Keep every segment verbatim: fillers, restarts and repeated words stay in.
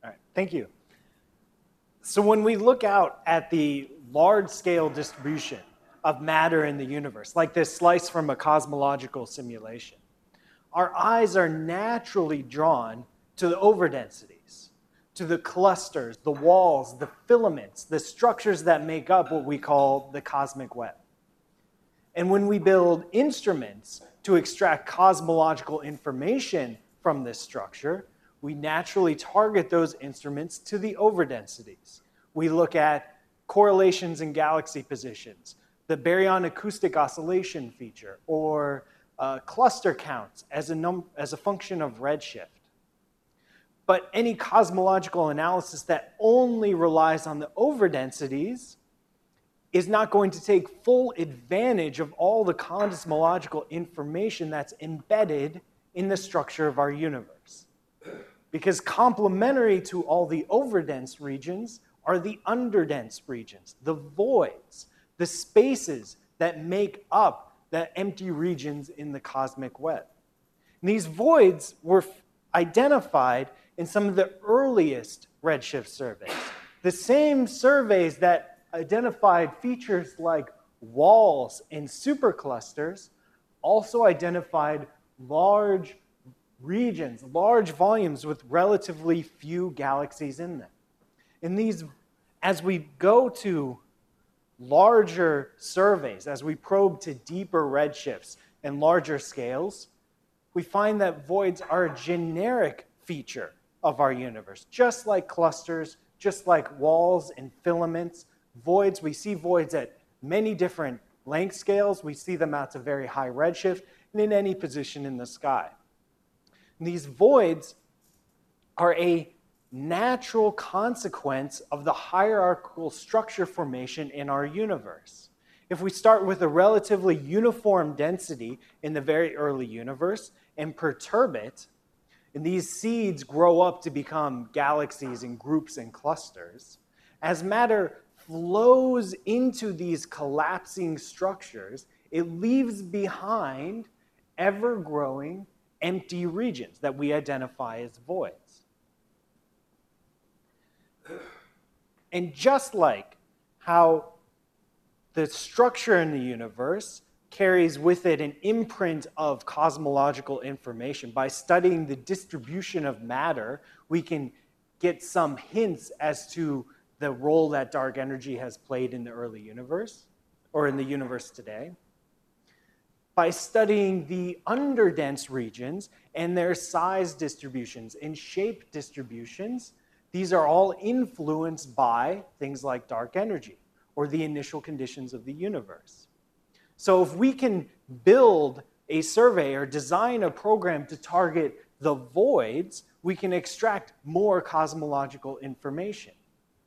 All right, thank you. So when we look out at the large-scale distribution of matter in the universe, like this slice from a cosmological simulation, our eyes are naturally drawn to the overdensities, to the clusters, the walls, the filaments, the structures that make up what we call the cosmic web. And when we build instruments to extract cosmological information from this structure, we naturally target those instruments to the overdensities. We look at correlations in galaxy positions, the baryon acoustic oscillation feature, or uh, cluster counts as a, num as a function of redshift. But any cosmological analysis that only relies on the overdensities is not going to take full advantage of all the cosmological information that's embedded in the structure of our universe. Because complementary to all the overdense regions are the underdense regions, the voids, the spaces that make up the empty regions in the cosmic web. And these voids were identified in some of the earliest redshift surveys. The same surveys that identified features like walls and superclusters also identified large regions, large volumes with relatively few galaxies in them. In these, as we go to larger surveys, as we probe to deeper redshifts and larger scales, we find that voids are a generic feature of our universe. Just like clusters, just like walls and filaments, voids, we see voids at many different length scales. We see them out to very high redshift and in any position in the sky. And these voids are a natural consequence of the hierarchical structure formation in our universe. If we start with a relatively uniform density in the very early universe and perturb it, and these seeds grow up to become galaxies and groups and clusters, as matter flows into these collapsing structures, it leaves behind ever-growing empty regions that we identify as voids. And just like how the structure in the universe carries with it an imprint of cosmological information, by studying the distribution of matter, we can get some hints as to the role that dark energy has played in the early universe, or in the universe today. By studying the underdense regions and their size distributions and shape distributions, these are all influenced by things like dark energy, or the initial conditions of the universe. So if we can build a survey or design a program to target the voids, we can extract more cosmological information.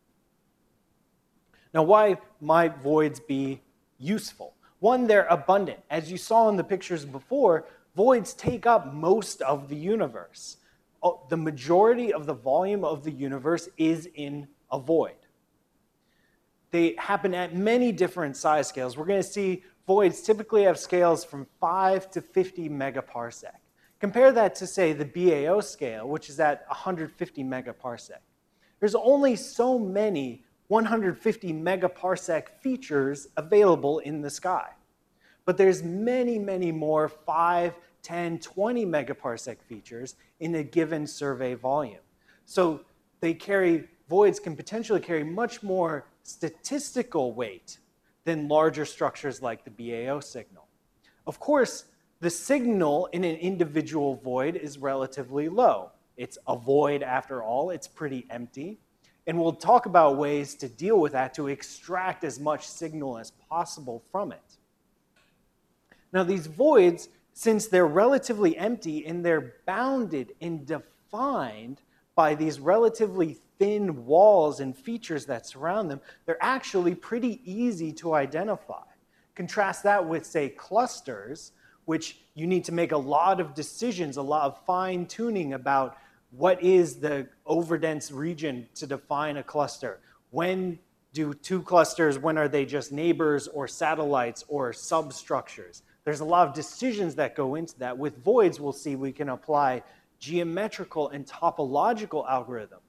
Now, why might voids be useful? One, they're abundant. As you saw in the pictures before, voids take up most of the universe. The majority of the volume of the universe is in a void. They happen at many different size scales. We're going to see voids typically have scales from five to fifty megaparsec. Compare that to, say, the B A O scale, which is at one hundred fifty megaparsec. There's only so many one hundred fifty megaparsec features available in the sky. But there's many, many more five, ten, twenty megaparsec features in a given survey volume. So they carry, voids can potentially carry much more statistical weight than larger structures like the B A O signal. Of course, the signal in an individual void is relatively low. It's a void after all, it's pretty empty. And we'll talk about ways to deal with that, to extract as much signal as possible from it. Now, these voids, since they're relatively empty and they're bounded and defined by these relatively thin walls and features that surround them, they're actually pretty easy to identify. Contrast that with, say, clusters, which you need to make a lot of decisions, a lot of fine-tuning about what is the overdense region to define a cluster. When do two clusters, when are they just neighbors or satellites or substructures? There's a lot of decisions that go into that. With voids, we'll see we can apply geometrical and topological algorithms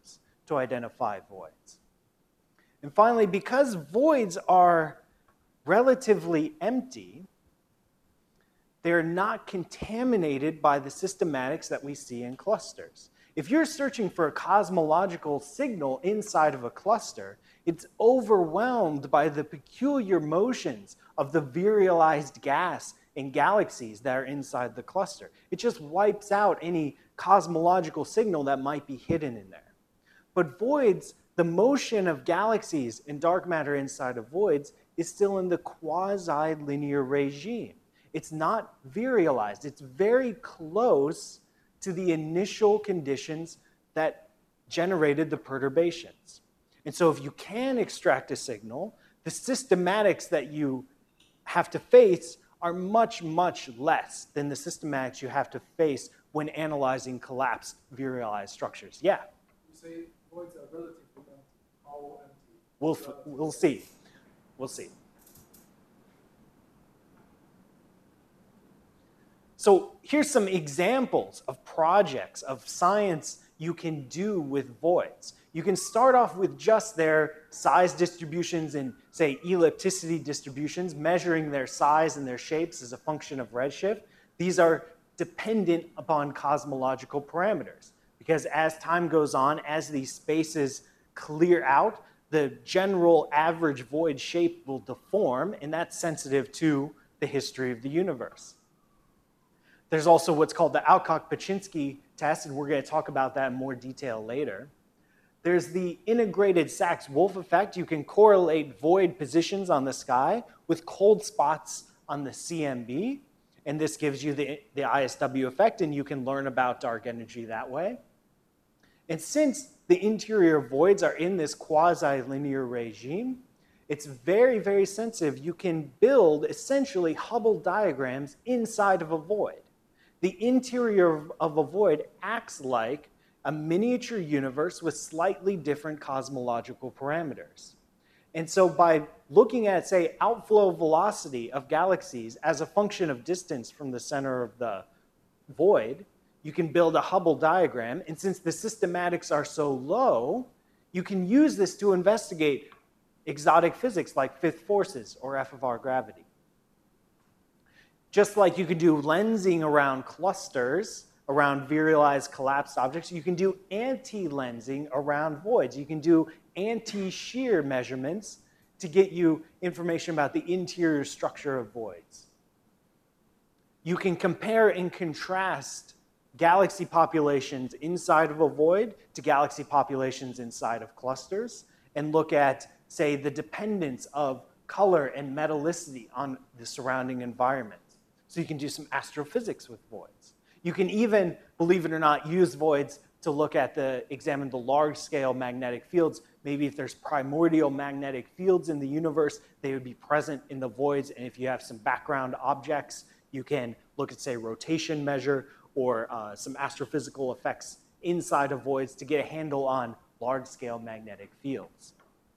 to identify voids. And finally, because voids are relatively empty, they're not contaminated by the systematics that we see in clusters. If you're searching for a cosmological signal inside of a cluster, it's overwhelmed by the peculiar motions of the virialized gas in galaxies that are inside the cluster. It just wipes out any cosmological signal that might be hidden in there. But voids, the motion of galaxies and dark matter inside of voids is still in the quasi-linear regime. It's not virialized. It's very close to the initial conditions that generated the perturbations. And so if you can extract a signal, the systematics that you have to face are much, much less than the systematics you have to face when analyzing collapsed virialized structures. Yeah? You say voids are relatively empty. How empty? We'll, we'll see. We'll see. So here's some examples of projects of science you can do with voids. You can start off with just their size distributions in, say, ellipticity distributions, measuring their size and their shapes as a function of redshift. These are dependent upon cosmological parameters, because as time goes on, as these spaces clear out, the general average void shape will deform, and that's sensitive to the history of the universe. There's also what's called the Alcock-Paczynski test, and we're going to talk about that in more detail later. There's the integrated Sachs-Wolf effect. You can correlate void positions on the sky with cold spots on the C M B, and this gives you the, the I S W effect, and you can learn about dark energy that way. And since the interior voids are in this quasi-linear regime, it's very, very sensitive. You can build essentially Hubble diagrams inside of a void. The interior of a void acts like a miniature universe with slightly different cosmological parameters. And so by looking at, say, outflow velocity of galaxies as a function of distance from the center of the void, you can build a Hubble diagram. And since the systematics are so low, you can use this to investigate exotic physics like fifth forces or F of R gravity. Just like you can do lensing around clusters, around virialized collapsed objects, you can do anti-lensing around voids. You can do anti-shear measurements to get you information about the interior structure of voids. You can compare and contrast galaxy populations inside of a void to galaxy populations inside of clusters and look at, say, the dependence of color and metallicity on the surrounding environment. So you can do some astrophysics with voids. You can even, believe it or not, use voids to look at the, examine the large-scale magnetic fields. Maybe if there's primordial magnetic fields in the universe, they would be present in the voids. And if you have some background objects, you can look at, say, rotation measure or uh, some astrophysical effects inside of voids to get a handle on large-scale magnetic fields.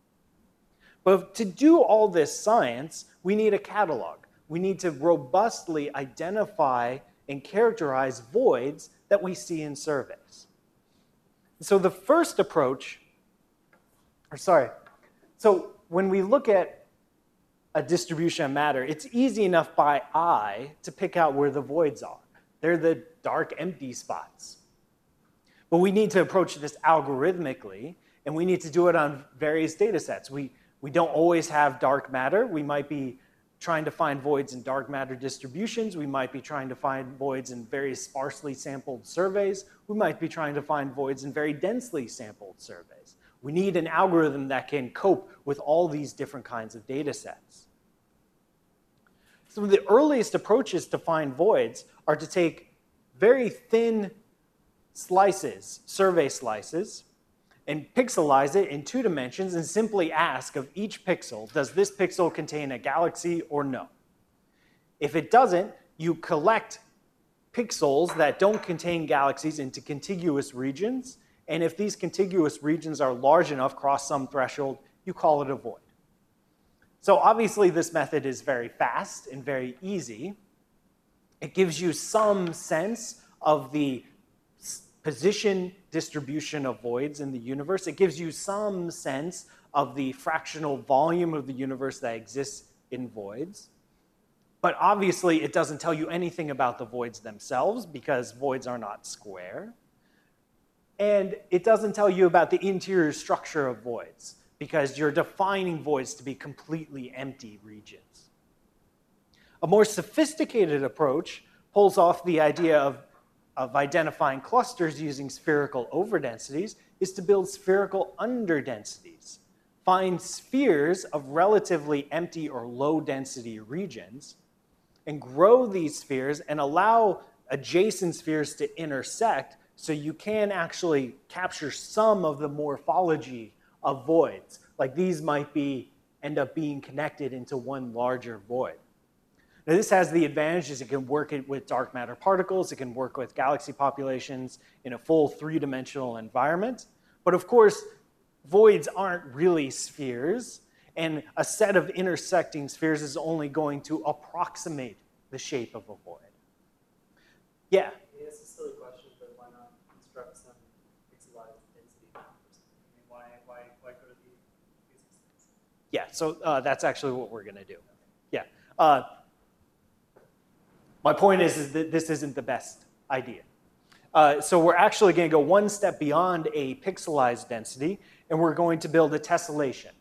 But to do all this science, we need a catalog. We need to robustly identify and characterize voids that we see in surveys. So the first approach, or sorry, so when we look at a distribution of matter, it's easy enough by eye to pick out where the voids are. They're the dark, empty spots. But we need to approach this algorithmically, and we need to do it on various data sets. We, we don't always have dark matter. We might be trying to find voids in dark matter distributions. We might be trying to find voids in very sparsely sampled surveys. We might be trying to find voids in very densely sampled surveys. We need an algorithm that can cope with all these different kinds of data sets. Some of the earliest approaches to find voids are to take very thin slices, survey slices, and pixelize it in two dimensions and simply ask of each pixel, does this pixel contain a galaxy or no? If it doesn't, you collect pixels that don't contain galaxies into contiguous regions, and if these contiguous regions are large enough, cross some threshold, you call it a void. So obviously this method is very fast and very easy. It gives you some sense of the position distribution of voids in the universe. It gives you some sense of the fractional volume of the universe that exists in voids. But obviously, it doesn't tell you anything about the voids themselves because voids are not square. And it doesn't tell you about the interior structure of voids because you're defining voids to be completely empty regions. A more sophisticated approach pulls off the idea of, of identifying clusters using spherical overdensities is to build spherical underdensities. Find spheres of relatively empty or low density regions and grow these spheres and allow adjacent spheres to intersect so you can actually capture some of the morphology of voids. Like these might be, end up being connected into one larger void. Now this has the advantages it can work with dark matter particles, it can work with galaxy populations in a full three-dimensional environment. But of course, voids aren't really spheres, and a set of intersecting spheres is only going to approximate the shape of a void. Yeah? Yeah, it's a silly question, but why not construct some pixelized density mappers? I mean, why, why, why go to the physics things? Yeah, so uh, that's actually what we're going to do. Yeah. Uh, my point is, is that this isn't the best idea. Uh, so we're actually going to go one step beyond a pixelized density, and we're going to build a tessellation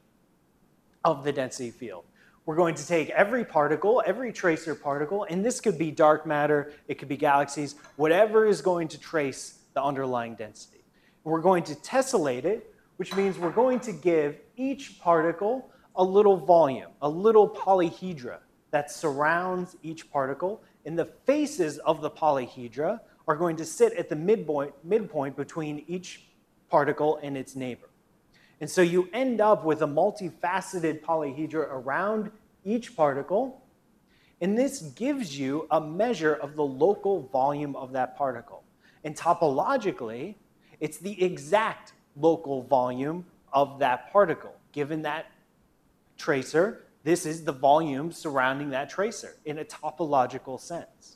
of the density field. We're going to take every particle, every tracer particle, and this could be dark matter, it could be galaxies, whatever is going to trace the underlying density. We're going to tessellate it, which means we're going to give each particle a little volume, a little polyhedra that surrounds each particle, and the faces of the polyhedra are going to sit at the midpoint, midpoint between each particle and its neighbor. And so you end up with a multifaceted polyhedra around each particle, and this gives you a measure of the local volume of that particle. And topologically, it's the exact local volume of that particle. Given that tracer, this is the volume surrounding that tracer in a topological sense.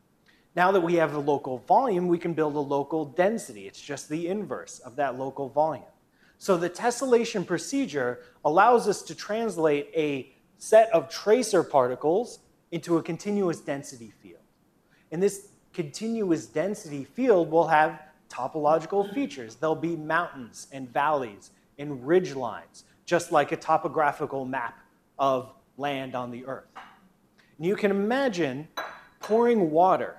Now that we have a local volume, we can build a local density. It's just the inverse of that local volume. So the tessellation procedure allows us to translate a set of tracer particles into a continuous density field. And this continuous density field will have topological features. There'll be mountains and valleys and ridge lines, just like a topographical map of land on the Earth. And you can imagine pouring water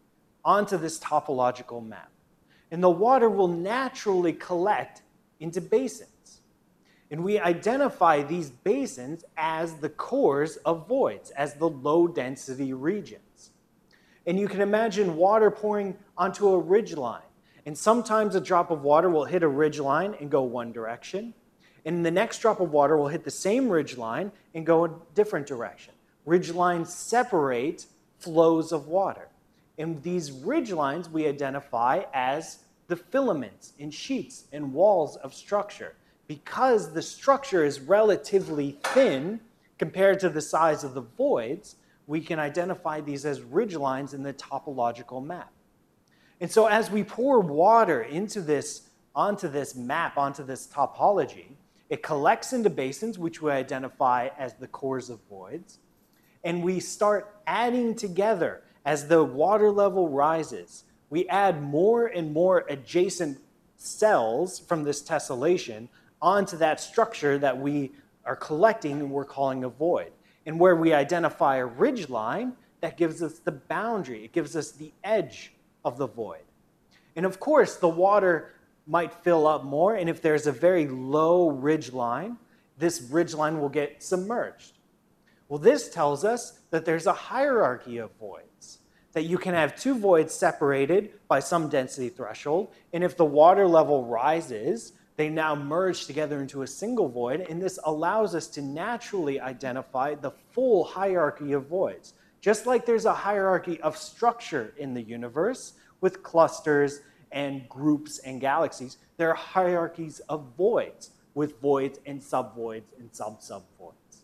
onto this topological map. And the water will naturally collect into basins. And we identify these basins as the cores of voids, as the low density regions. And you can imagine water pouring onto a ridgeline. And sometimes a drop of water will hit a ridgeline and go one direction. And the next drop of water will hit the same ridgeline and go a different direction. Ridgelines separate flows of water. And these ridgelines we identify as the filaments and sheets and walls of structure. Because the structure is relatively thin compared to the size of the voids, we can identify these as ridgelines in the topological map. And so as we pour water into this, onto this map, onto this topology, it collects into basins, which we identify as the cores of voids, and we start adding together as the water level rises. We add more and more adjacent cells from this tessellation onto that structure that we are collecting and we're calling a void. And where we identify a ridge line, that gives us the boundary. It gives us the edge of the void. And of course, the water might fill up more, and if there's a very low ridge line, this ridge line will get submerged. Well, this tells us that there's a hierarchy of voids, that you can have two voids separated by some density threshold, and if the water level rises, they now merge together into a single void, and this allows us to naturally identify the full hierarchy of voids. Just like there's a hierarchy of structure in the universe with clusters and groups and galaxies, there are hierarchies of voids with voids and subvoids and sub-subvoids.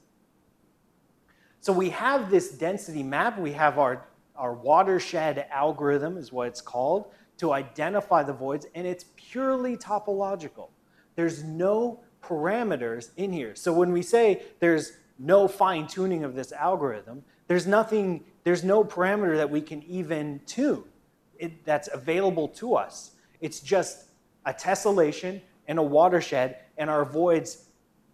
So we have this density map, we have our, our watershed algorithm is what it's called, to identify the voids, and it's purely topological. There's no parameters in here. So when we say there's no fine-tuning of this algorithm, there's nothing, there's no parameter that we can even tune it, that's available to us. It's just a tessellation and a watershed, and our voids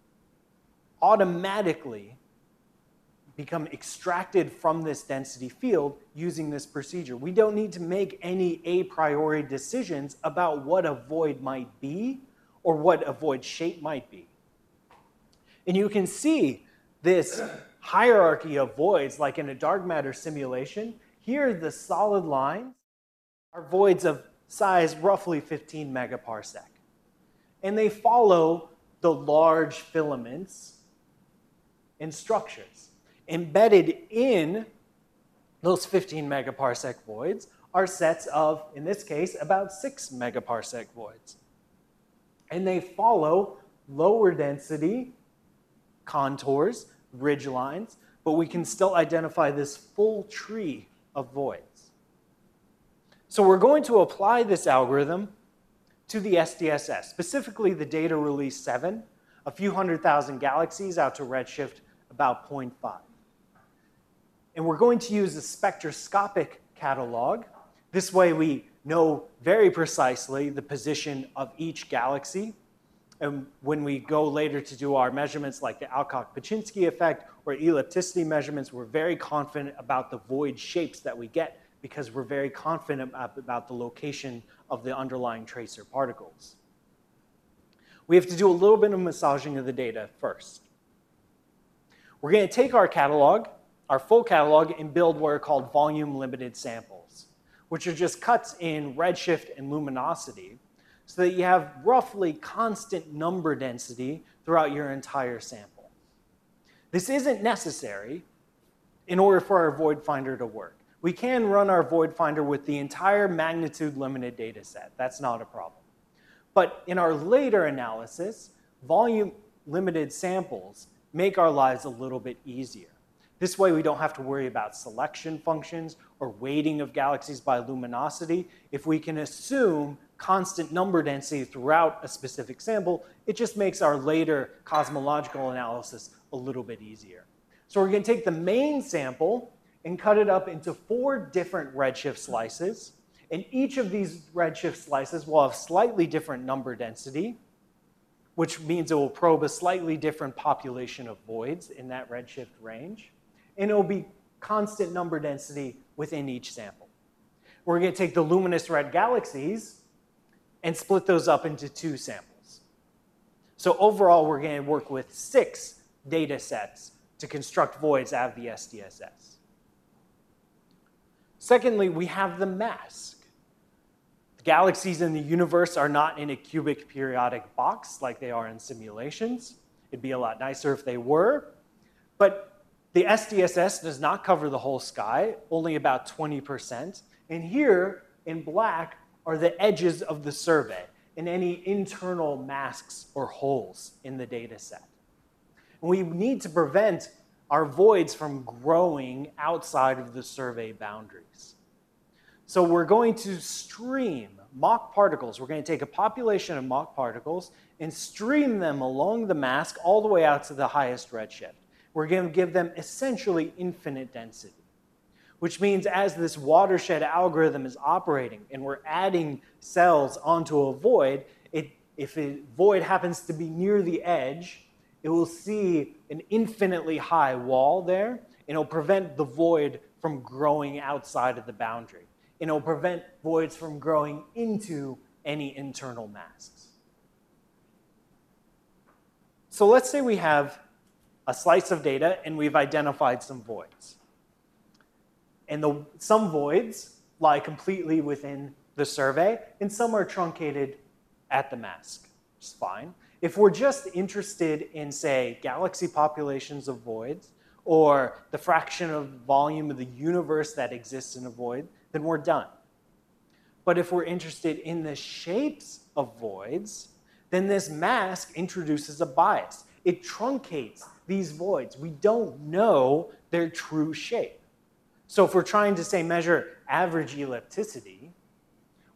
automatically become extracted from this density field using this procedure. We don't need to make any a priori decisions about what a void might be or what a void shape might be. And you can see this hierarchy of voids like in a dark matter simulation. Here, the solid lines are voids of size roughly fifteen megaparsec. And they follow the large filaments and structures. Embedded in those fifteen megaparsec voids are sets of, in this case, about six megaparsec voids. And they follow lower density contours, ridge lines, but we can still identify this full tree of voids. So we're going to apply this algorithm to the S D S S, specifically the data release seven, a few hundred thousand galaxies out to redshift about zero point five. And we're going to use a spectroscopic catalog. This way we know very precisely the position of each galaxy. And when we go later to do our measurements like the Alcock-Paczynski effect or ellipticity measurements, we're very confident about the void shapes that we get because we're very confident about the location of the underlying tracer particles. We have to do a little bit of massaging of the data first. We're going to take our catalog, our full catalog, and build what are called volume-limited samples, which are just cuts in redshift and luminosity so that you have roughly constant number density throughout your entire sample. This isn't necessary in order for our void finder to work. We can run our void finder with the entire magnitude limited data set. That's not a problem. But in our later analysis, volume limited samples make our lives a little bit easier. This way we don't have to worry about selection functions or weighting of galaxies by luminosity. If we can assume constant number density throughout a specific sample, it just makes our later cosmological analysis a little bit easier. So we're going to take the main sample and cut it up into four different redshift slices. And each of these redshift slices will have slightly different number density, which means it will probe a slightly different population of voids in that redshift range. And it will be constant number density within each sample. We're going to take the luminous red galaxies and split those up into two samples. So overall, we're going to work with six data sets to construct voids out of the S D S S. Secondly, we have the mask. The galaxies in the universe are not in a cubic periodic box like they are in simulations. It'd be a lot nicer if they were. But the S D S S does not cover the whole sky, only about twenty percent. And here, in black, are the edges of the survey and any internal masks or holes in the data set. And we need to prevent our voids from growing outside of the survey boundaries. So we're going to stream mock particles. We're going to take a population of mock particles and stream them along the mask all the way out to the highest redshift. We're going to give them essentially infinite density, which means as this watershed algorithm is operating and we're adding cells onto a void, it, if a void happens to be near the edge, it will see an infinitely high wall there, and it'll prevent the void from growing outside of the boundary. And it'll prevent voids from growing into any internal masks. So let's say we have a slice of data and we've identified some voids. And the, some voids lie completely within the survey, and some are truncated at the mask, which is fine. If we're just interested in, say, galaxy populations of voids, or the fraction of volume of the universe that exists in a void, then we're done. But if we're interested in the shapes of voids, then this mask introduces a bias. It truncates these voids. We don't know their true shape. So if we're trying to, say, measure average ellipticity,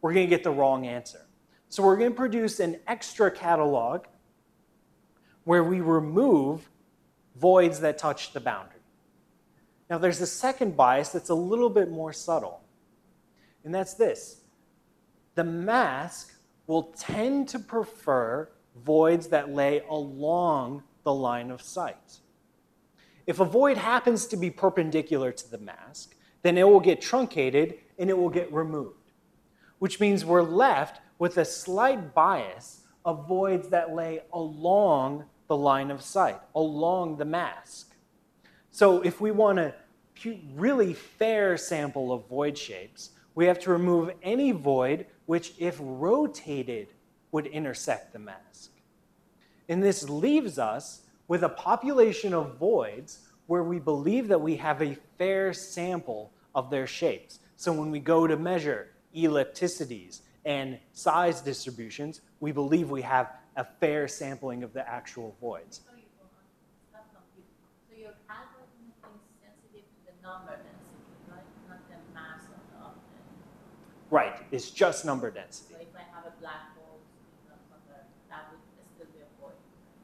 we're going to get the wrong answer. So we're going to produce an extra catalog where we remove voids that touch the boundary. Now there's a second bias that's a little bit more subtle, and that's this. The mask will tend to prefer voids that lay along the line of sight. If a void happens to be perpendicular to the mask, then it will get truncated and it will get removed, which means we're left with a slight bias of voids that lay along the line of sight, along the mask. So if we want a really fair sample of void shapes, we have to remove any void which, if rotated, would intersect the mask. And this leaves us with a population of voids where we believe that we have a fair sample of their shapes. So when we go to measure ellipticities and size distributions, we believe we have a fair sampling of the actual voids. So you go on. That's not good. So your algorithm is sensitive to the number density, right? Not the mass of the object. Right, it's just number density. So if I have a black hole, that would still be a void.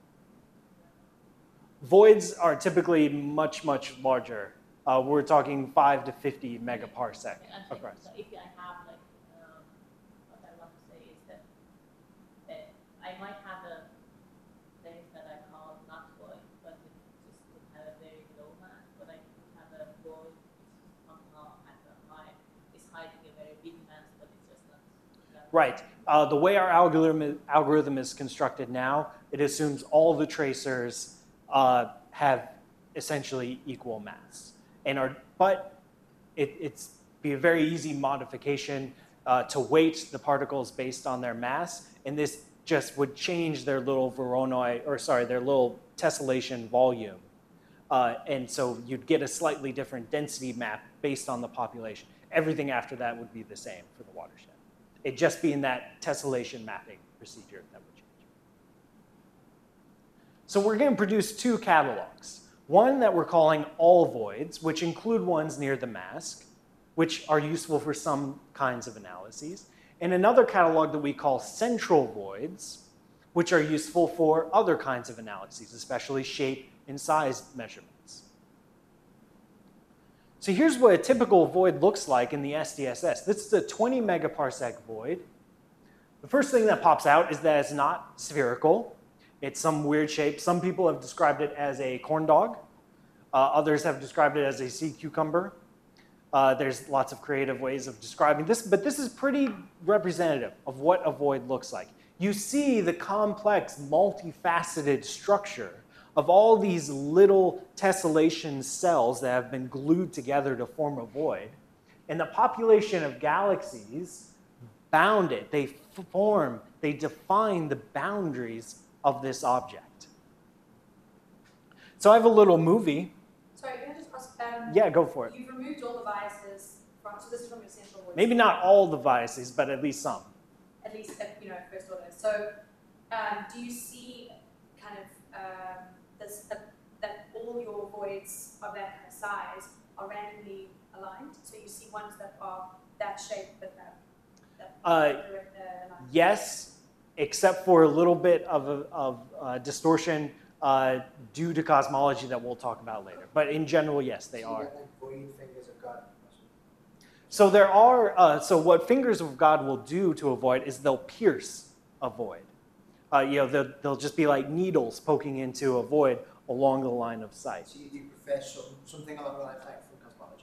Voids are typically much, much larger. Uh, we're talking five to fifty megaparsec Okay, across. so if I have like, um, what I want to say is that, that I might have a place that I call not void, but it just would have a very low mass, but I could have a void which somehow at the high is hiding a very big mass, but it's just not. That Right. Uh, the way our algorithm, algorithm is constructed now, it assumes all the tracers uh, have essentially equal mass. And are, but it, it's be a very easy modification uh, to weight the particles based on their mass, and this just would change their little Voronoi, or sorry, their little tessellation volume. Uh, and so you'd get a slightly different density map based on the population. Everything after that would be the same for the watershed. It'd just be in that tessellation mapping procedure that would change. So we're going to produce two catalogs. One that we're calling all voids, which include ones near the mask, which are useful for some kinds of analyses, and another catalog that we call central voids, which are useful for other kinds of analyses, especially shape and size measurements. So here's what a typical void looks like in the S D S S. This is a twenty megaparsec void. The first thing that pops out is that it's not spherical. It's some weird shape. Some people have described it as a corn dog. Uh, others have described it as a sea cucumber. Uh, there's lots of creative ways of describing this, but this is pretty representative of what a void looks like. You see the complex, multifaceted structure of all these little tessellation cells that have been glued together to form a void. And the population of galaxies bound it. They form, they define the boundaries of this object. So I have a little movie. Sorry, can I just ask? Um, Yeah, go for it. You've removed all the biases from, so this is from your central voice. Maybe not all the biases, but at least some. At least, at, you know, first order. So, um, do you see kind of um, this, uh, that all your voids of that kind of size are randomly aligned? So you see ones that are that shape, but that, that Uh, direct, uh, line. Yes, except for a little bit of, of uh, distortion uh, due to cosmology that we'll talk about later. But in general, yes, they So you are. get, like, void fingers of God. So there are, uh, so what Fingers of God will do to a void is they'll pierce a void. Uh, you know, they'll, they'll just be like needles poking into a void along the line of sight. So you do profess some, something along the lines like from cosmology.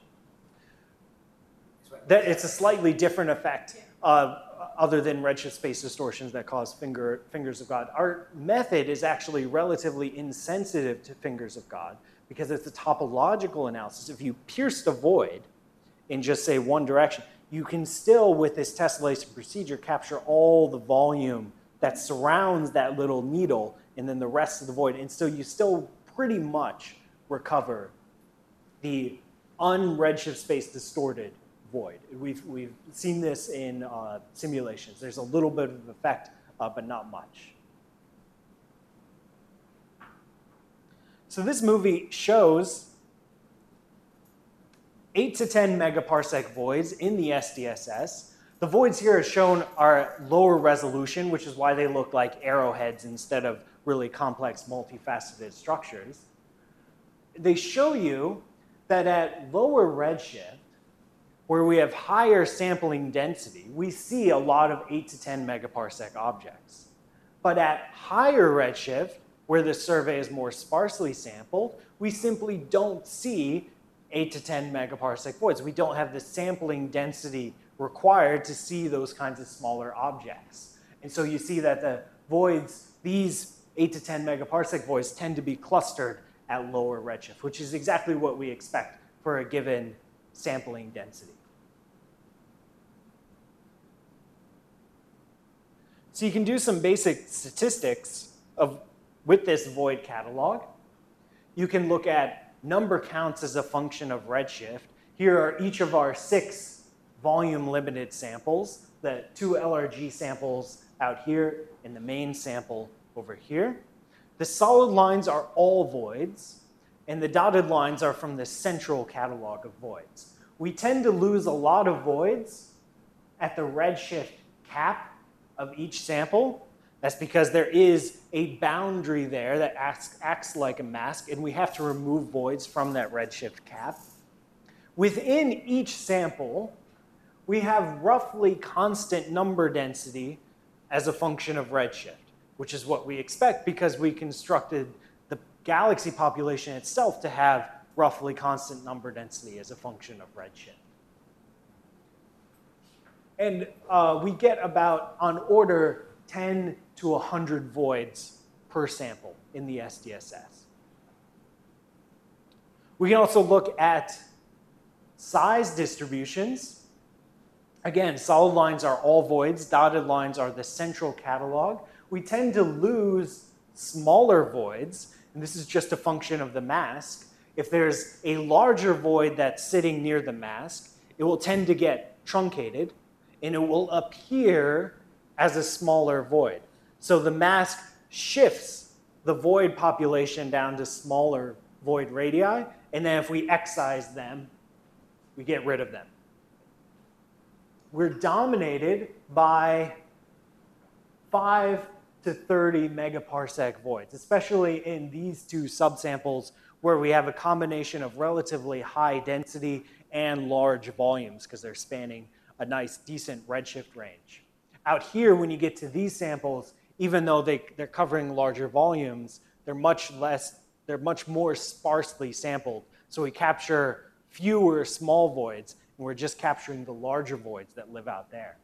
Is what- That, it's a slightly different effect uh, other than redshift space distortions that cause finger, Fingers of God. Our method is actually relatively insensitive to Fingers of God because it's a topological analysis. If you pierced a void in just, say, one direction, you can still, with this tessellation procedure, capture all the volume that surrounds that little needle and then the rest of the void. And so you still pretty much recover the un-redshift space distorted void. We've, we've seen this in uh, simulations. There's a little bit of effect, uh, but not much. So this movie shows eight to ten megaparsec voids in the S D S S The voids here are shown are lower resolution, which is why they look like arrowheads instead of really complex, multifaceted structures. They show you that at lower redshift, where we have higher sampling density, we see a lot of eight to ten megaparsec objects. But at higher redshift, where the survey is more sparsely sampled, we simply don't see eight to ten megaparsec voids. We don't have the sampling density required to see those kinds of smaller objects. And so you see that the voids, these eight to ten megaparsec voids, tend to be clustered at lower redshift, which is exactly what we expect for a given sampling density. So you can do some basic statistics of, with this void catalog. You can look at number counts as a function of redshift. Here are each of our six volume-limited samples, the two L R G samples out here and the main sample over here. The solid lines are all voids, and the dotted lines are from the central catalog of voids. We tend to lose a lot of voids at the redshift cap of each sample. That's because there is a boundary there that acts, acts like a mask, and we have to remove voids from that redshift cap. Within each sample, we have roughly constant number density as a function of redshift, which is what we expect because we constructed the galaxy population itself to have roughly constant number density as a function of redshift. And uh, we get about, on order, ten to one hundred voids per sample in the S D S S. We can also look at size distributions. Again, solid lines are all voids. Dotted lines are the central catalog. We tend to lose smaller voids, and this is just a function of the mask. If there's a larger void that's sitting near the mask, it will tend to get truncated, and it will appear as a smaller void. So the mask shifts the void population down to smaller void radii, and then if we excise them, we get rid of them. We're dominated by five to thirty megaparsec voids, especially in these two subsamples where we have a combination of relatively high density and large volumes because they're spanning a nice, decent redshift range. Out here, when you get to these samples, even though they, they're covering larger volumes, they're much less, they're much more sparsely sampled. So we capture fewer small voids, and we're just capturing the larger voids that live out there.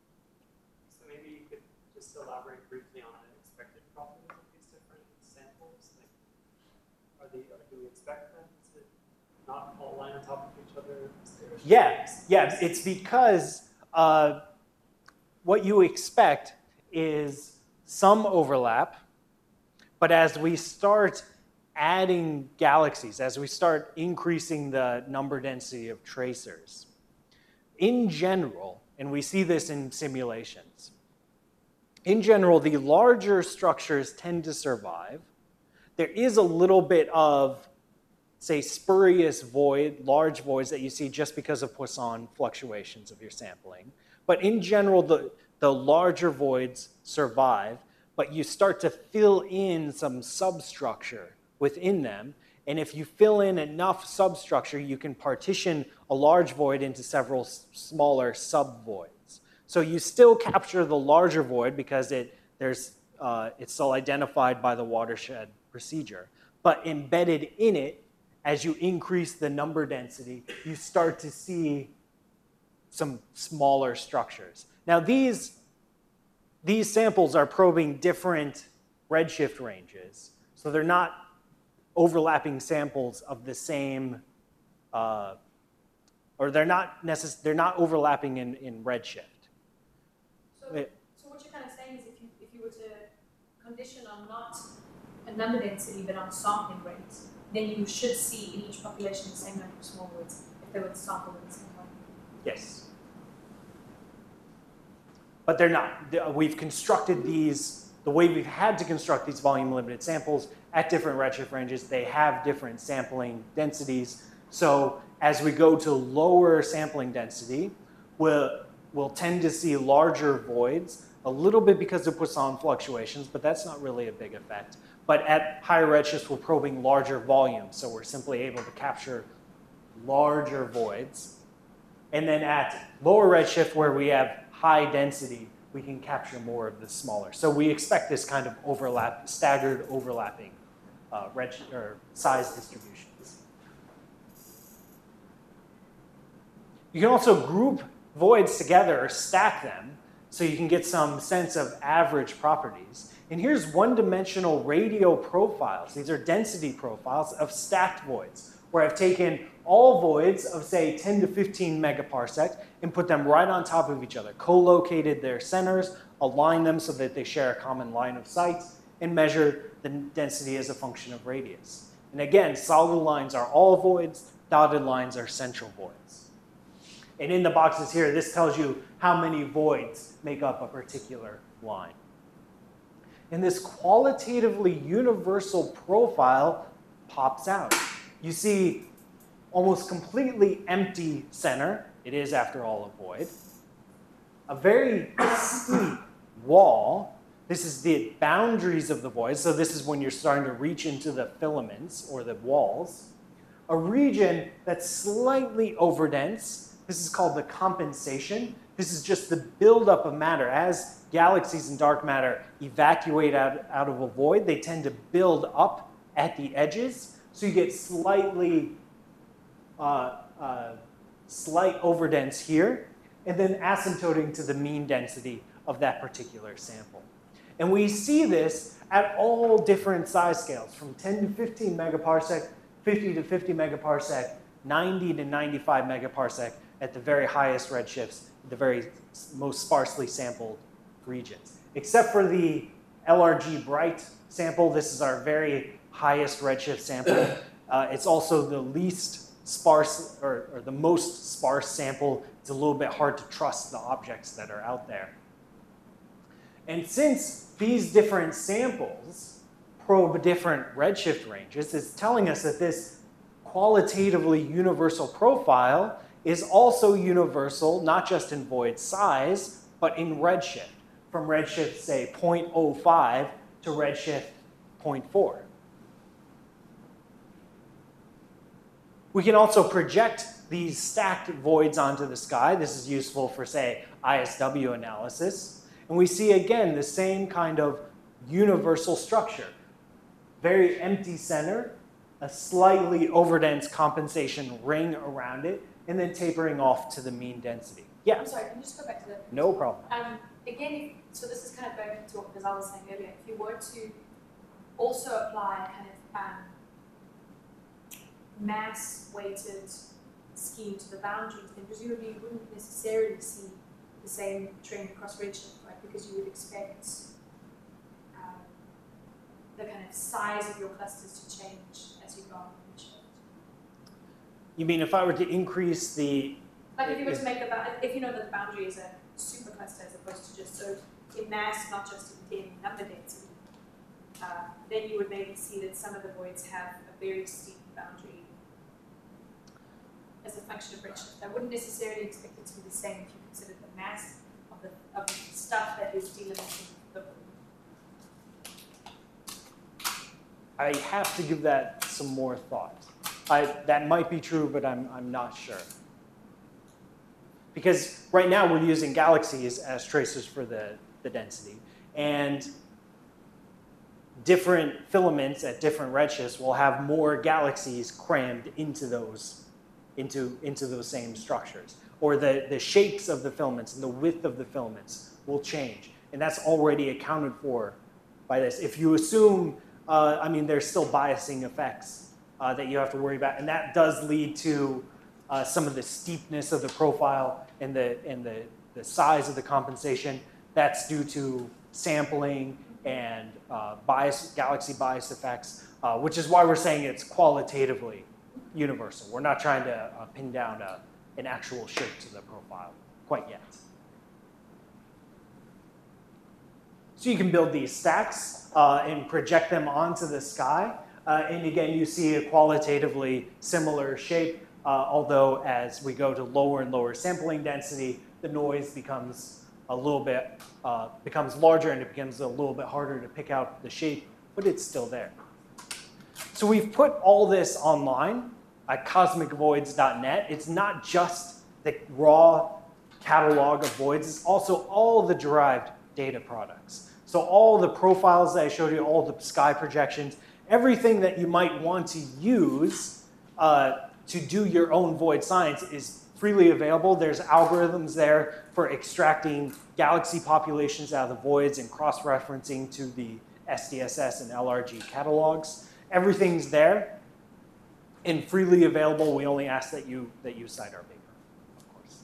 So maybe you could just elaborate briefly on the expected properties of these different samples. Like, are they, do we expect them to not all line on top of each other? Yeah, yeah, it's because uh, what you expect is some overlap, but as we start adding galaxies, as we start increasing the number density of tracers, in general, and we see this in simulations, in general, the larger structures tend to survive. There is a little bit of, say, spurious void, large voids that you see just because of Poisson fluctuations of your sampling. But in general, the, the larger voids survive, but you start to fill in some substructure within them. And if you fill in enough substructure, you can partition a large void into several smaller sub-voids. So you still capture the larger void because it, there's, uh, it's still identified by the watershed procedure. But embedded in it, as you increase the number density, you start to see some smaller structures. Now these, these samples are probing different redshift ranges, so they're not overlapping samples of the same, uh, or they're not necess- they're not overlapping in, in redshift. So, It, so what you're kind of saying is if you, if you were to condition on not a number density but on sampling rates, then you should see in each population the same number of small voids if they were sampled in the same way. yes. But they're not. We've constructed these, the way we've had to construct these volume-limited samples at different redshift ranges, they have different sampling densities. So as we go to lower sampling density, we'll, we'll tend to see larger voids, a little bit because of Poisson fluctuations, but that's not really a big effect. But at higher redshifts, we're probing larger volumes, so we're simply able to capture larger voids. And then at lower redshift, where we have high density, we can capture more of the smaller. So we expect this kind of overlap, staggered overlapping uh, red or size distributions. You can also group voids together or stack them so you can get some sense of average properties. And here's one-dimensional radial profiles. These are density profiles of stacked voids, where I've taken all voids of, say, ten to fifteen megaparsec and put them right on top of each other, co-located their centers, aligned them so that they share a common line of sight, and measure the density as a function of radius. And again, solid lines are all voids, dotted lines are central voids. And in the boxes here, this tells you how many voids make up a particular line. And this qualitatively universal profile pops out. You see almost completely empty center. It is, after all, a void. A very steep wall. This is the boundaries of the void. So this is when you're starting to reach into the filaments or the walls. A region that's slightly overdense. This is called the compensation. This is just the buildup of matter. As galaxies and dark matter evacuate out, out of a void, they tend to build up at the edges. So you get slightly, uh, uh, slight overdense here, and then asymptoting to the mean density of that particular sample. And we see this at all different size scales, from ten to fifteen megaparsec, fifty to fifty megaparsec, ninety to ninety-five megaparsec at the very highest redshifts, the very most sparsely sampled regions. Except for the L R G bright sample, this is our very highest redshift sample. Uh, it's also the least sparse, or, or the most sparse sample. It's a little bit hard to trust the objects that are out there. And since these different samples probe different redshift ranges, it's telling us that this qualitatively universal profile is also universal, not just in void size, but in redshift, from redshift, say, zero point zero five to redshift zero point four. We can also project these stacked voids onto the sky. This is useful for, say, I S W analysis. And we see, again, the same kind of universal structure. Very empty center, a slightly overdense compensation ring around it, and then tapering off to the mean density. Yeah? I'm sorry, can you just go back to that? No problem. Um, again, if, so this is kind of going to what, as I was saying earlier, if you were to also apply kind of um, mass-weighted scheme to the boundaries, then presumably you wouldn't necessarily see the same trend across redshift, right? Because you would expect um, the kind of size of your clusters to change as you go on redshift. You mean if I were to increase the... Like if you were to make the, if you know that the boundary is a supercluster as opposed to just, so in mass, not just in, in number density, uh, then you would maybe see that some of the voids have a very steep boundary as a function of redshift. I wouldn't necessarily expect it to be the same if you consider the mass of the, of the stuff that is delimiting the void. I have to give that some more thought. I, that might be true, but I'm, I'm not sure. Because right now we're using galaxies as tracers for the, the density. And different filaments at different redshifts will have more galaxies crammed into those, into, into those same structures. Or the, the shapes of the filaments and the width of the filaments will change. And that's already accounted for by this. If you assume, uh, I mean, there's still biasing effects uh, that you have to worry about. And that does lead to uh, some of the steepness of the profile and, the, and the, the size of the compensation. That's due to sampling and uh, bias, galaxy bias effects, uh, which is why we're saying it's qualitatively universal. We're not trying to uh, pin down a, an actual shape to the profile quite yet. So you can build these stacks uh, and project them onto the sky. Uh, and again, you see a qualitatively similar shape, uh, although as we go to lower and lower sampling density, the noise becomes a little bit, uh, becomes larger and it becomes a little bit harder to pick out the shape, but it's still there. So we've put all this online at cosmic voids dot net. It's not just the raw catalog of voids, it's also all the derived data products. So all the profiles that I showed you, all the sky projections, everything that you might want to use uh, to do your own void science is freely available. There's algorithms there for extracting galaxy populations out of the voids and cross-referencing to the S D S S and L R G catalogs. Everything's there and freely available. We only ask that you, that you cite our paper, of course.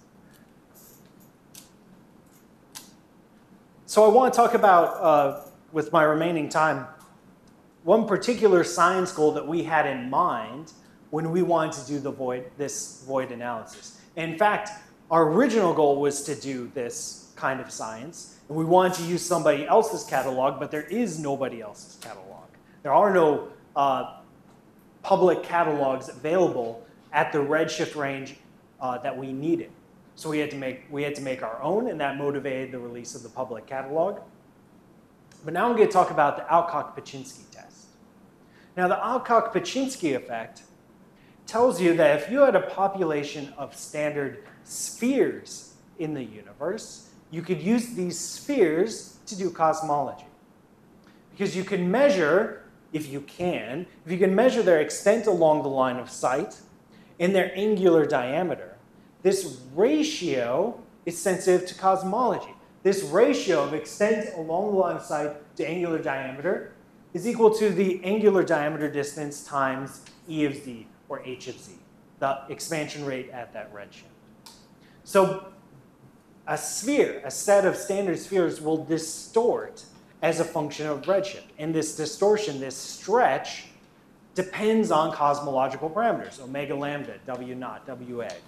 So I want to talk about, uh, with my remaining time, one particular science goal that we had in mind when we wanted to do the void, this void analysis. In fact, our original goal was to do this kind of science, and we wanted to use somebody else's catalog, but there is nobody else's catalog. There are no uh, public catalogs available at the redshift range uh, that we needed. So we had to make we had to make our own, and that motivated the release of the public catalog. But now I'm going to talk about the Alcock-Paczynski test. Now, the Alcock-Paczynski effect tells you that if you had a population of standard spheres in the universe, you could use these spheres to do cosmology. Because you can measure, if you can, if you can measure their extent along the line of sight and their angular diameter, this ratio is sensitive to cosmology. This ratio of extent along the line of sight to angular diameter is equal to the angular diameter distance times E of z, or h of z, the expansion rate at that redshift. So a sphere, a set of standard spheres, will distort as a function of redshift. And this distortion, this stretch, depends on cosmological parameters, omega lambda, W naught, W A.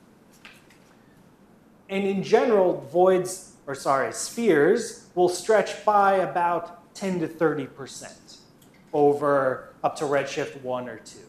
And in general, voids, or sorry, spheres will stretch by about ten to thirty percent over up to redshift one or two.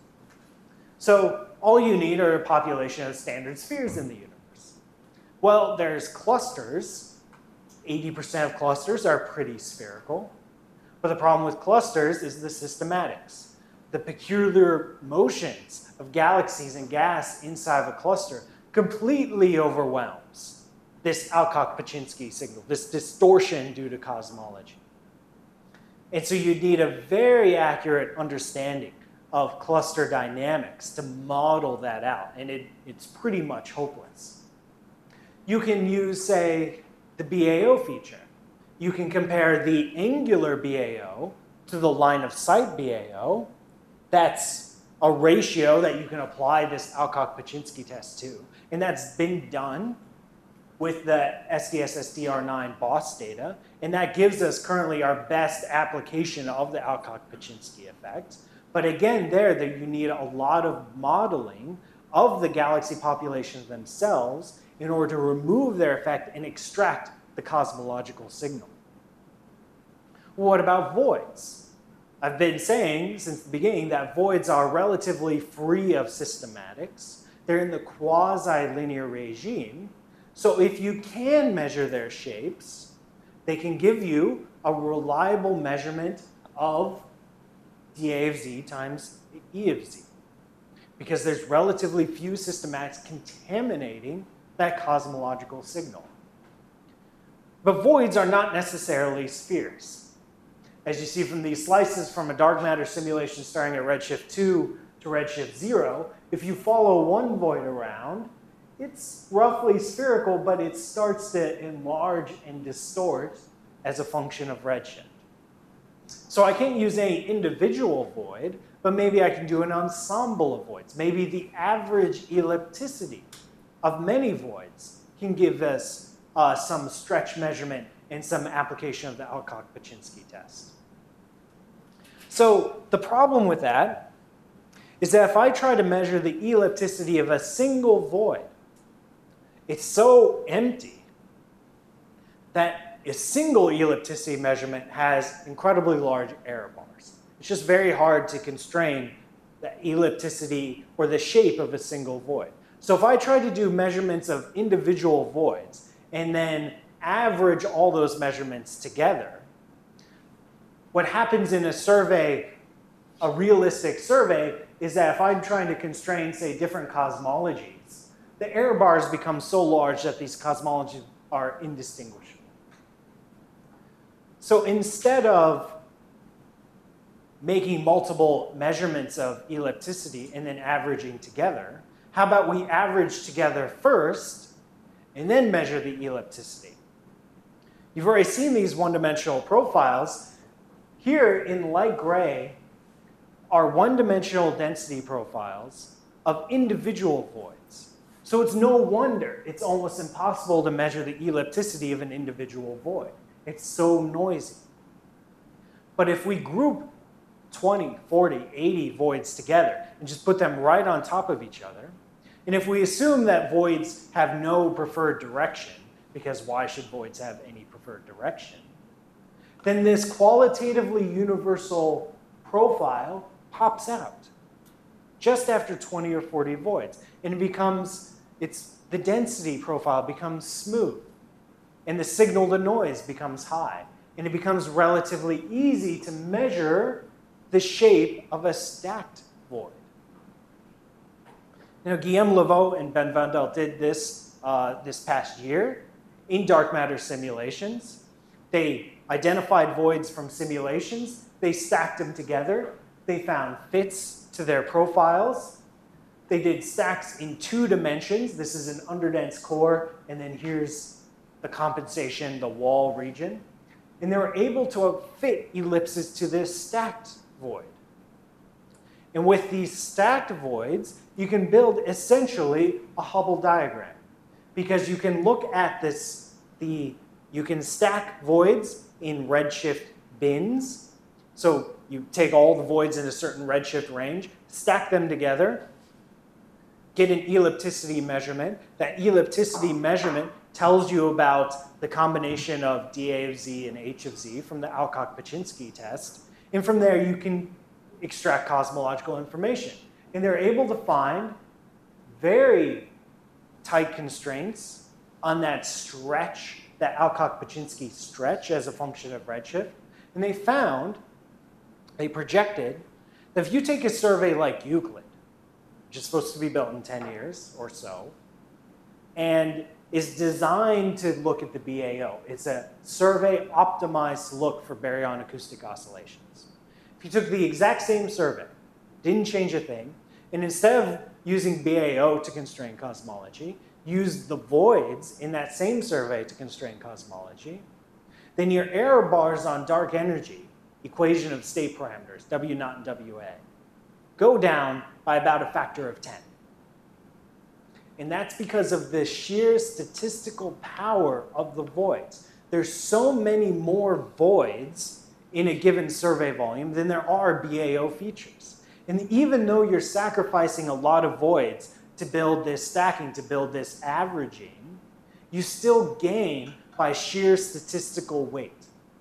So all you need are a population of standard spheres in the universe. Well, there's clusters. eighty percent of clusters are pretty spherical. But the problem with clusters is the systematics. The peculiar motions of galaxies and gas inside of a cluster completely overwhelms this Alcock-Paczynski signal, this distortion due to cosmology. And so you need a very accurate understanding of cluster dynamics to model that out, and it, it's pretty much hopeless. You can use, say, the B A O feature. You can compare the angular B A O to the line of sight B A O. That's a ratio that you can apply this Alcock-Paczynski test to, and that's been done with the S D S S D R nine B O S data, and that gives us currently our best application of the Alcock-Paczynski effect. But again, there, there you need a lot of modeling of the galaxy populations themselves in order to remove their effect and extract the cosmological signal. What about voids? I've been saying since the beginning that voids are relatively free of systematics. They're in the quasi-linear regime. So if you can measure their shapes, they can give you a reliable measurement of dA of z times E of z, because there's relatively few systematics contaminating that cosmological signal. But voids are not necessarily spheres. As you see from these slices from a dark matter simulation starting at redshift two to redshift zero, if you follow one void around, it's roughly spherical, but it starts to enlarge and distort as a function of redshift. So I can't use any individual void, but maybe I can do an ensemble of voids. Maybe the average ellipticity of many voids can give us uh, some stretch measurement and some application of the Alcock-Paczynski test. So the problem with that is that if I try to measure the ellipticity of a single void, it's so empty that a single ellipticity measurement has incredibly large error bars. It's just very hard to constrain the ellipticity or the shape of a single void. So if I try to do measurements of individual voids, and then average all those measurements together, what happens in a survey, a realistic survey, is that if I'm trying to constrain, say, different cosmologies, the error bars become so large that these cosmologies are indistinguishable. So instead of making multiple measurements of ellipticity and then averaging together, how about we average together first and then measure the ellipticity? You've already seen these one-dimensional profiles. Here in light gray are one-dimensional density profiles of individual voids. So it's no wonder it's almost impossible to measure the ellipticity of an individual void. It's so noisy. But if we group twenty, forty, eighty voids together and just put them right on top of each other, and if we assume that voids have no preferred direction, because why should voids have any preferred direction, then this qualitatively universal profile pops out just after twenty or forty voids. And it becomes, it's, the density profile becomes smooth, and the signal to noise becomes high, and it becomes relatively easy to measure the shape of a stacked void. Now, Guillaume Laveau and Ben Vandel did this uh, this past year in dark matter simulations. They identified voids from simulations. They stacked them together. They found fits to their profiles. They did stacks in two dimensions. This is an underdense core, and then here's the compensation, the wall region. And they were able to fit ellipses to this stacked void. And with these stacked voids, you can build essentially a Hubble diagram, because you can look at this, the, you can stack voids in redshift bins. So you take all the voids in a certain redshift range, stack them together, get an ellipticity measurement. That ellipticity measurement tells you about the combination of dA of z and h of z from the Alcock-Paczynski test. And from there, you can extract cosmological information. And they're able to find very tight constraints on that stretch, that Alcock-Paczynski stretch as a function of redshift. And they found, they projected, that if you take a survey like Euclid, which is supposed to be built in ten years or so, and is designed to look at the B A O. It's a survey optimized to look for baryon acoustic oscillations. If you took the exact same survey, didn't change a thing, and instead of using B A O to constrain cosmology, used the voids in that same survey to constrain cosmology, then your error bars on dark energy, equation of state parameters, W naught and W A, go down by about a factor of ten. And that's because of the sheer statistical power of the voids. There's so many more voids in a given survey volume than there are B A O features. And even though you're sacrificing a lot of voids to build this stacking, to build this averaging, you still gain by sheer statistical weight.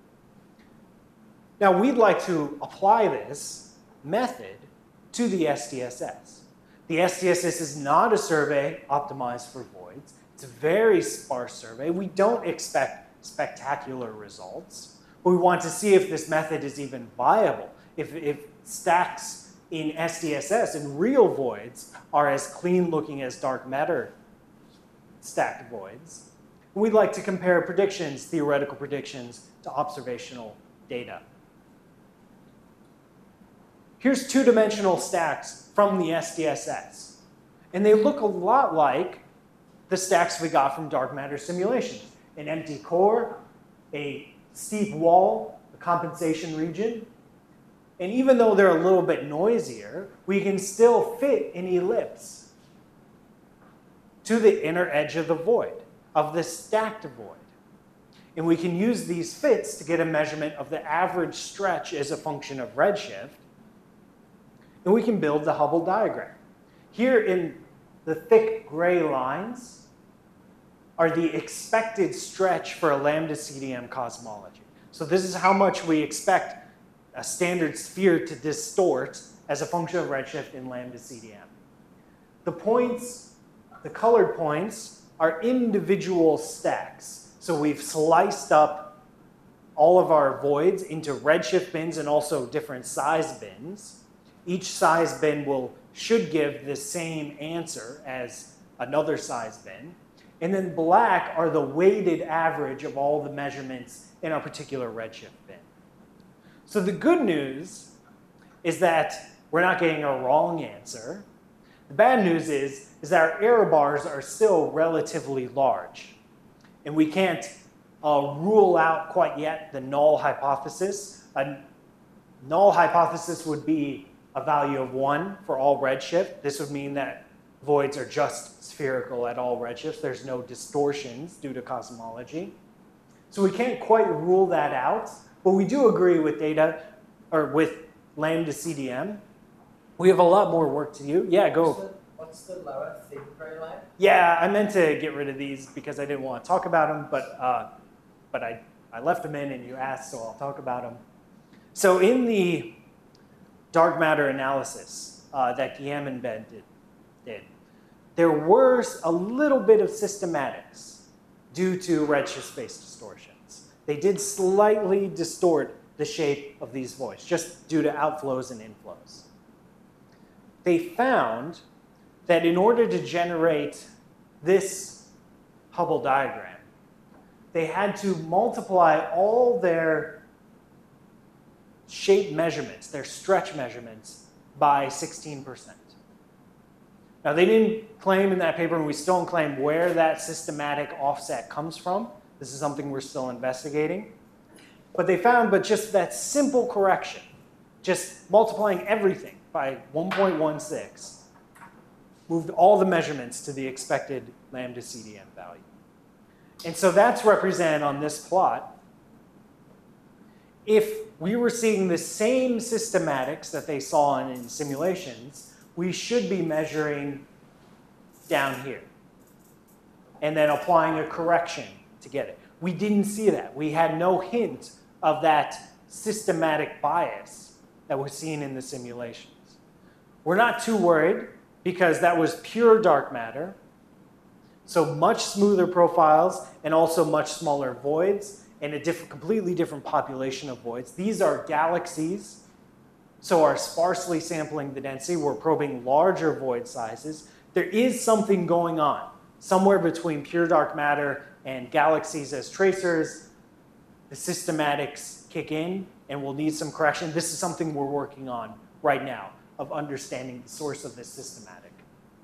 Now, we'd like to apply this method to the S D S S. The S D S S is not a survey optimized for voids. It's a very sparse survey. We don't expect spectacular results. We want to see if this method is even viable, if, if stacks in S D S S and real voids are as clean looking as dark matter stacked voids. We'd like to compare predictions, theoretical predictions, to observational data. Here's two-dimensional stacks from the S D S S. And they look a lot like the stacks we got from dark matter simulations. An empty core, a steep wall, a compensation region. And even though they're a little bit noisier, we can still fit an ellipse to the inner edge of the void, of the stacked void. And we can use these fits to get a measurement of the average stretch as a function of redshift. And we can build the Hubble diagram. Here in the thick gray lines are the expected stretch for a lambda C D M cosmology. So this is how much we expect a standard sphere to distort as a function of redshift in lambda C D M. The points, the colored points, are individual stacks. So we've sliced up all of our voids into redshift bins and also different size bins. Each size bin will should give the same answer as another size bin. And then black are the weighted average of all the measurements in a particular redshift bin. So the good news is that we're not getting a wrong answer. The bad news is, is that our error bars are still relatively large. And we can't uh, rule out quite yet the null hypothesis. A null hypothesis would be a value of one for all redshift. This would mean that voids are just spherical at all redshifts. There's no distortions due to cosmology. So we can't quite rule that out, but we do agree with data, or with lambda C D M. We have a lot more work to do. Yeah, go. What's the, what's the lower thin gray line? Yeah, I meant to get rid of these because I didn't want to talk about them, but, uh, but I, I left them in and you asked, so I'll talk about them. So in the dark matter analysis uh, that Guillaume and Ben did, did, there were a little bit of systematics due to redshift space distortions. They did slightly distort the shape of these voids, just due to outflows and inflows. They found that in order to generate this Hubble diagram, they had to multiply all their shape measurements, their stretch measurements, by sixteen percent. Now, they didn't claim in that paper, and we still don't claim where that systematic offset comes from. This is something we're still investigating. But they found, but just that simple correction, just multiplying everything by one point one six, moved all the measurements to the expected lambda C D M value. And so that's represented on this plot. If we were seeing the same systematics that they saw in, in simulations, we should be measuring down here and then applying a correction to get it. We didn't see that. We had no hint of that systematic bias that was seen in the simulations. We're not too worried because that was pure dark matter. So much smoother profiles and also much smaller voids and a different, completely different population of voids. These are galaxies, so are sparsely sampling the density. We're probing larger void sizes. There is something going on somewhere between pure dark matter and galaxies as tracers. The systematics kick in and we'll need some correction. This is something we're working on right now, of understanding the source of this systematic.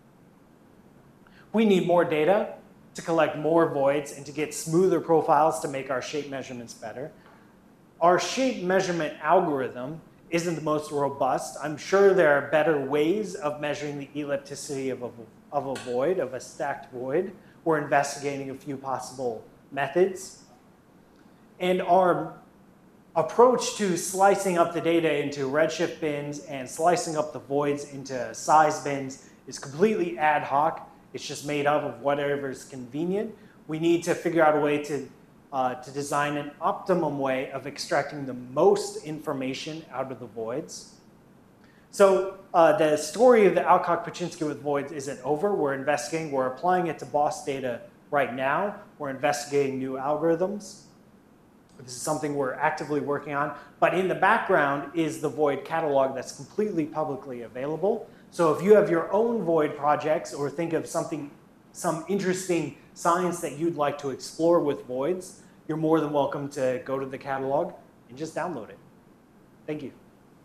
We need more data to collect more voids and to get smoother profiles to make our shape measurements better. Our shape measurement algorithm isn't the most robust. I'm sure there are better ways of measuring the ellipticity of a, of a void, of a stacked void. We're investigating a few possible methods. And our approach to slicing up the data into redshift bins and slicing up the voids into size bins is completely ad hoc. It's just made up of whatever is convenient. We need to figure out a way to, uh, to design an optimum way of extracting the most information out of the voids. So uh, the story of the Alcock-Paczynski with voids isn't over. We're investigating. We're applying it to BOSS data right now. We're investigating new algorithms. This is something we're actively working on. But in the background is the void catalog that's completely publicly available. So if you have your own void projects or think of something, some interesting science that you'd like to explore with voids, you're more than welcome to go to the catalog and just download it. Thank you.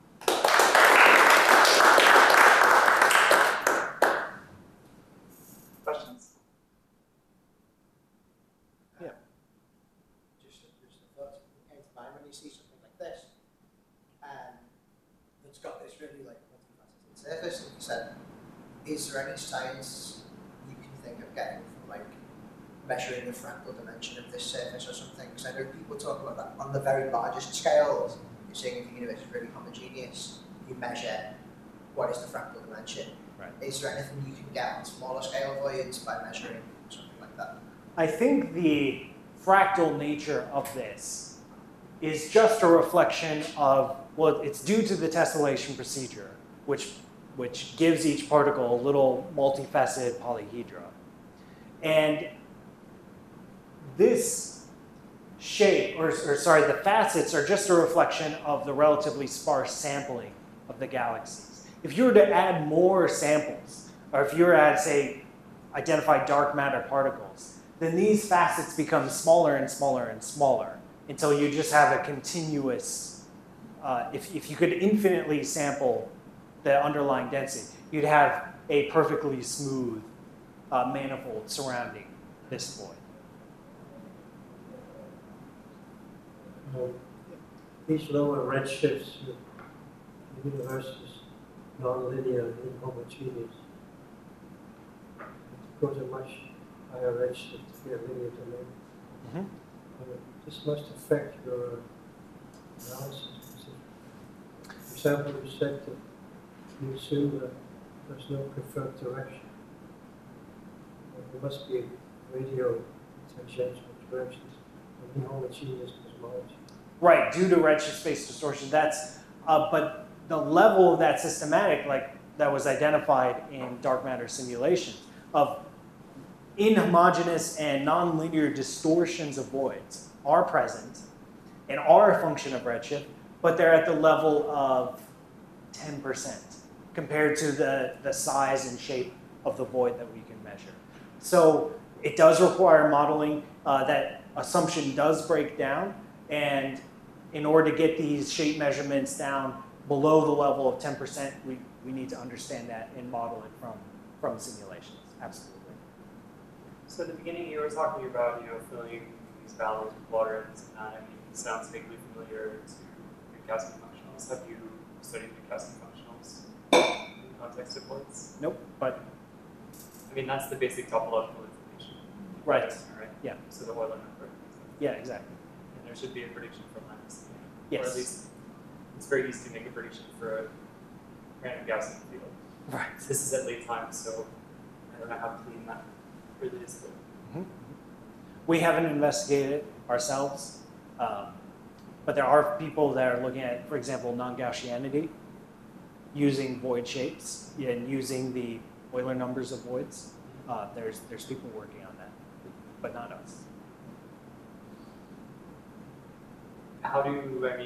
Questions? Yeah. Just, just a thought that came to mind when you see something like this, um, that's got this really like multifaceted surface, and you said, is there any science you can think of getting from like measuring the fractal dimension of this surface or something? Because I know people talk about that on the very largest scales. You're saying if the universe is really homogeneous, you measure what is the fractal dimension. Right. Is there anything you can get on smaller scale voids by measuring something like that? I think the fractal nature of this is just a reflection of, well, it's due to the tessellation procedure, which, which gives each particle a little multifaceted polyhedra. And this shape, or, or sorry, the facets are just a reflection of the relatively sparse sampling of the galaxies. If you were to add more samples, or if you were to, say, identify dark matter particles, then these facets become smaller and smaller and smaller until you just have a continuous, uh, if, if you could infinitely sample the underlying density, you'd have a perfectly smooth uh, manifold surrounding this void. Um, these lower redshifts, the universe is non-linear and inhomogeneous. It goes a much higher redshift to get linear domain. Mm-hmm. Uh, this must affect your analysis. For example, you said that you assume that there's no preferred direction. Uh, there must be radio tangential directions and inhomogeneous cosmology. Right, due to redshift space distortion. That's, uh, but the level of that systematic, like that was identified in dark matter simulations, of inhomogeneous and nonlinear distortions of voids are present and are a function of redshift, but they're at the level of ten percent compared to the, the size and shape of the void that we can measure. So it does require modeling. Uh, that assumption does break down, and in order to get these shape measurements down below the level of ten percent, we, we need to understand that and model it from, from simulations. Absolutely. So at the beginning you were talking about, you know, filling these valleys with water and this and that. I mean, it sounds vaguely familiar to Newcastle functionals. Have you studied Newcastle functionals in the context of voids? Nope, but I mean, that's the basic topological information. Right. Right? Yeah. So the Euler number. yeah, exactly. And there should be a prediction for lengths. Yes. Or at least it's very easy to make a prediction for a random Gaussian field. Right. This is at late time, so I don't know how clean that really is. But Mm-hmm. We haven't investigated it ourselves, um, but there are people that are looking at, for example, non-Gaussianity, using void shapes and using the Euler numbers of voids. Uh, there's there's people working on that, but not us. how do you, I mean,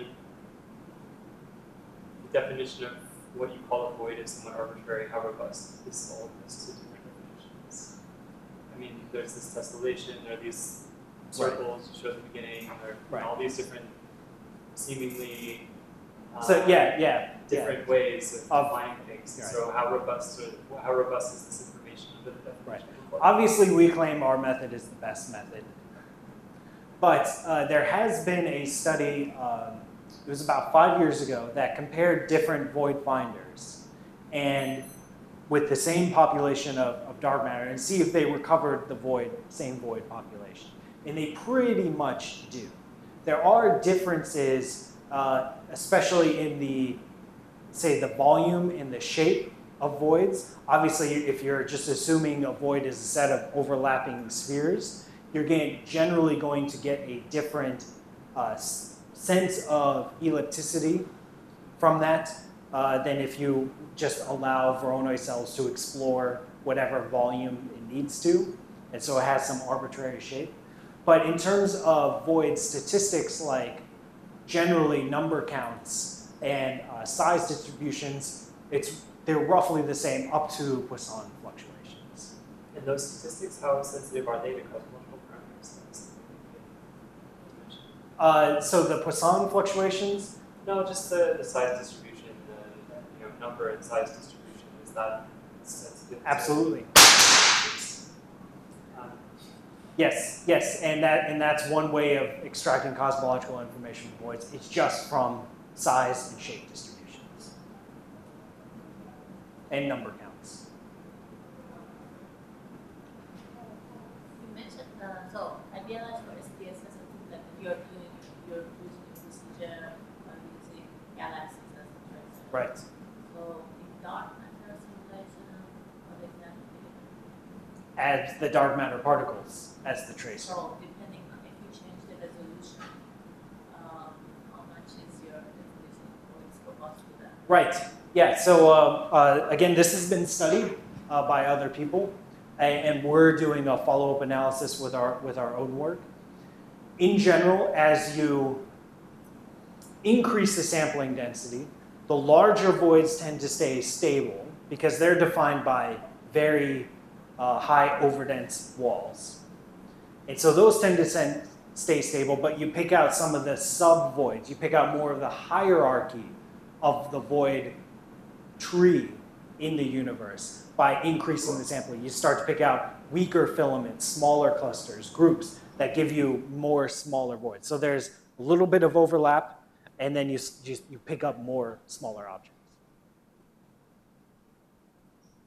the definition of what you call a void is somewhat arbitrary. How robust is all of this to different definitions? I mean, there's this tessellation, there are these circles you show at the beginning, there are Right. all these different seemingly um, So yeah, yeah, different yeah. ways of Of- defining things. right. So how robust or how robust is this information under the definition? Right. of what- Obviously, we claim our method is the best method. But uh, there has been a study, um, it was about five years ago, that compared different void finders and with the same population of, of dark matter and see if they recovered the void, same void population. And they pretty much do. There are differences, uh, especially in the, say, the volume and the shape of voids. Obviously, if you're just assuming a void is a set of overlapping spheres, you're getting, generally going to get a different uh, sense of ellipticity from that uh, than if you just allow Voronoi cells to explore whatever volume it needs to. And so it has some arbitrary shape. But in terms of void statistics, like generally number counts and uh, size distributions, it's, they're roughly the same up to Poisson fluctuations. And those statistics, how sensitive are they to cosmological parameters? Uh, so the Poisson fluctuations, No, just the, the size distribution, the you know, number and size distribution, is that sensitive? to- absolutely. Um, Yes, yes, and that and that's one way of extracting cosmological information from voids. It's just from size and shape distributions and number counts. You mentioned, uh, so I realized for S P S S, I think that you're doing, you're using a procedure on using galaxies as the tracer. Right. So in dark matter simulation, what exactly? Add the dark matter particles as the tracer. So depending on if you change the resolution, um, how much is your definition for its robust to that? Right. Yeah. So uh, uh, again, this has been studied uh, by other people. and we're doing a follow-up analysis with our, with our own work. In general, as you increase the sampling density, the larger voids tend to stay stable because they're defined by very uh, high overdense walls. And so those tend to send, stay stable, but you pick out some of the sub-voids. You pick out more of the hierarchy of the void tree in the universe by increasing the sampling. You start to pick out weaker filaments, smaller clusters, groups that give you more smaller voids. So there's a little bit of overlap, and then you, you, you pick up more smaller objects.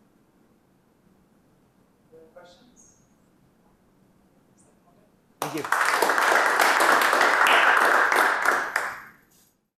Other questions? Thank you.